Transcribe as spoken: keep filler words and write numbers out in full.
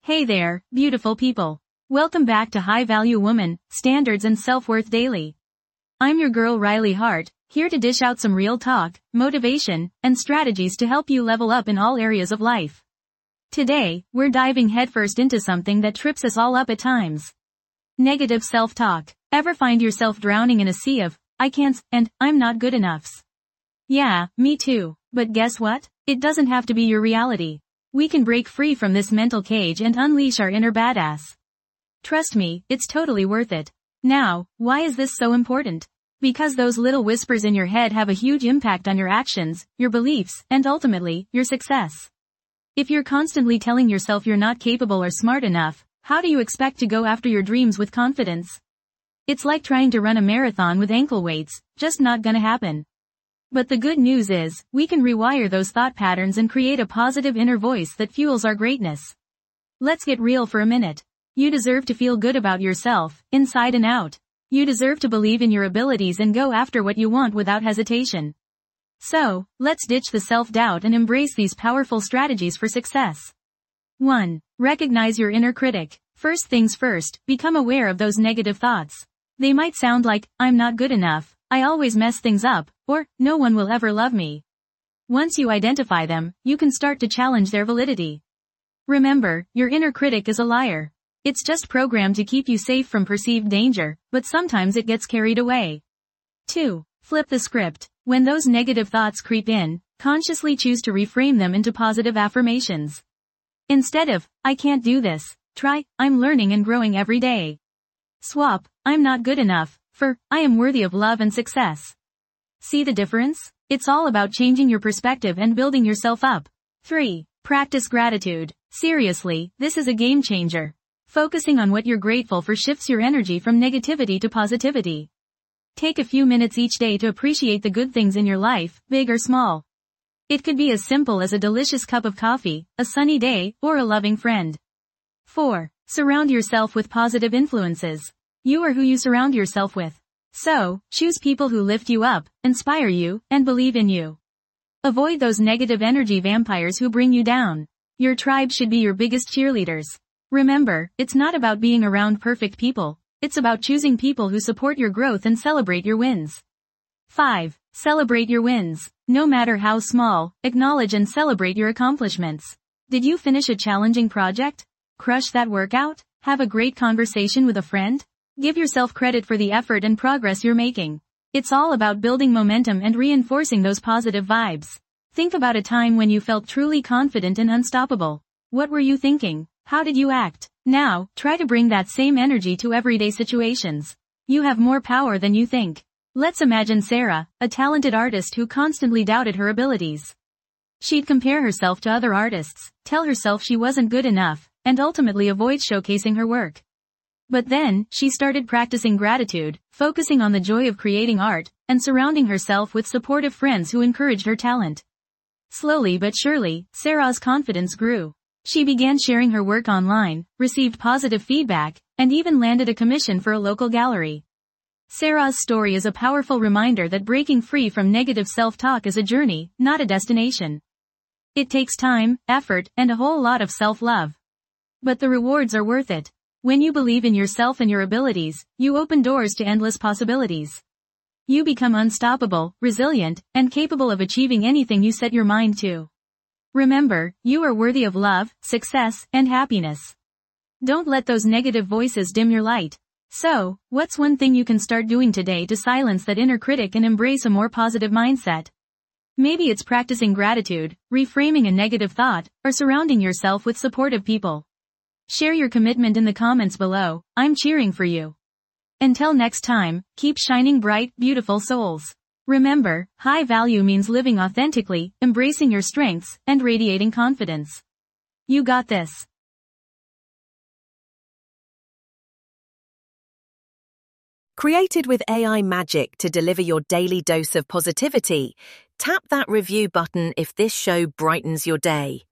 Hey there, beautiful people. Welcome back to High Value Woman, Standards and Self-Worth Daily. I'm your girl Riley Hart, here to dish out some real talk, motivation, and strategies to help you level up in all areas of life. Today, we're diving headfirst into something that trips us all up at times. Negative self-talk. Ever find yourself drowning in a sea of, I can't, and, I'm not good enoughs? Yeah, me too. But guess what? It doesn't have to be your reality. We can break free from this mental cage and unleash our inner badass. Trust me, it's totally worth it. Now, why is this so important? Because those little whispers in your head have a huge impact on your actions, your beliefs, and ultimately, your success. If you're constantly telling yourself you're not capable or smart enough, how do you expect to go after your dreams with confidence? It's like trying to run a marathon with ankle weights, just not gonna happen. But the good news is, we can rewire those thought patterns and create a positive inner voice that fuels our greatness. Let's get real for a minute. You deserve to feel good about yourself, inside and out. You deserve to believe in your abilities and go after what you want without hesitation. So, let's ditch the self-doubt and embrace these powerful strategies for success. one. Recognize your inner critic. First things first, become aware of those negative thoughts. They might sound like, I'm not good enough, I always mess things up, or, no one will ever love me. Once you identify them, you can start to challenge their validity. Remember, your inner critic is a liar. It's just programmed to keep you safe from perceived danger, but sometimes it gets carried away. two. Flip the script. When those negative thoughts creep in, consciously choose to reframe them into positive affirmations. Instead of, I can't do this, try, I'm learning and growing every day. Swap, I'm not good enough, for, I am worthy of love and success. See the difference? It's all about changing your perspective and building yourself up. three. Practice gratitude. Seriously, this is a game changer. Focusing on what you're grateful for shifts your energy from negativity to positivity. Take a few minutes each day to appreciate the good things in your life, big or small. It could be as simple as a delicious cup of coffee, a sunny day, or a loving friend. four. Surround yourself with positive influences. You are who you surround yourself with. So, choose people who lift you up, inspire you, and believe in you. Avoid those negative energy vampires who bring you down. Your tribe should be your biggest cheerleaders. Remember, it's not about being around perfect people. It's about choosing people who support your growth and celebrate your wins. five. Celebrate your wins. No matter how small, acknowledge and celebrate your accomplishments. Did you finish a challenging project? Crush that workout? Have a great conversation with a friend? Give yourself credit for the effort and progress you're making. It's all about building momentum and reinforcing those positive vibes. Think about a time when you felt truly confident and unstoppable. What were you thinking? How did you act? Now, try to bring that same energy to everyday situations. You have more power than you think. Let's imagine Sarah, a talented artist who constantly doubted her abilities. She'd compare herself to other artists, tell herself she wasn't good enough, and ultimately avoid showcasing her work. But then, she started practicing gratitude, focusing on the joy of creating art, and surrounding herself with supportive friends who encouraged her talent. Slowly but surely, Sarah's confidence grew. She began sharing her work online, received positive feedback, and even landed a commission for a local gallery. Sarah's story is a powerful reminder that breaking free from negative self-talk is a journey, not a destination. It takes time, effort, and a whole lot of self-love. But the rewards are worth it. When you believe in yourself and your abilities, you open doors to endless possibilities. You become unstoppable, resilient, and capable of achieving anything you set your mind to. Remember, you are worthy of love, success, and happiness. Don't let those negative voices dim your light. So, what's one thing you can start doing today to silence that inner critic and embrace a more positive mindset? Maybe it's practicing gratitude, reframing a negative thought, or surrounding yourself with supportive people. Share your commitment in the comments below. I'm cheering for you. Until next time, keep shining bright, beautiful souls. Remember, high value means living authentically, embracing your strengths, and radiating confidence. You got this. Created with A I magic to deliver your daily dose of positivity, tap that review button if this show brightens your day.